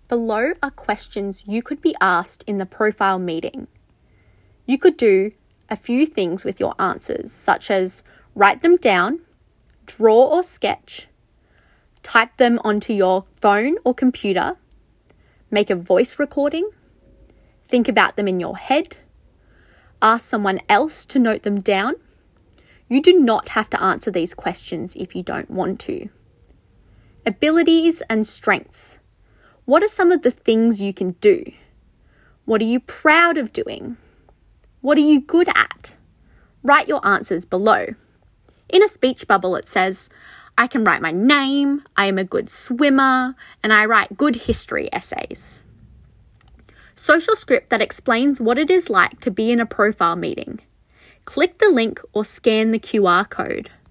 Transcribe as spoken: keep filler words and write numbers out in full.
Below are questions you could be asked in the profile meeting. You could do a few things with your answers, such as write them down, draw or sketch, type them onto your phone or computer, make a voice recording, think about them in your head, ask someone else to note them down. You do not have to answer these questions if you don't want to. Abilities and strengths. What are some of the things you can do? What are you proud of doing? What are you good at? Write your answers below. In a speech bubble, it says, I can write my name, I am a good swimmer, and I write good history essays. Social script that explains what it is like to be in a profile meeting. Click the link or scan the Q R code.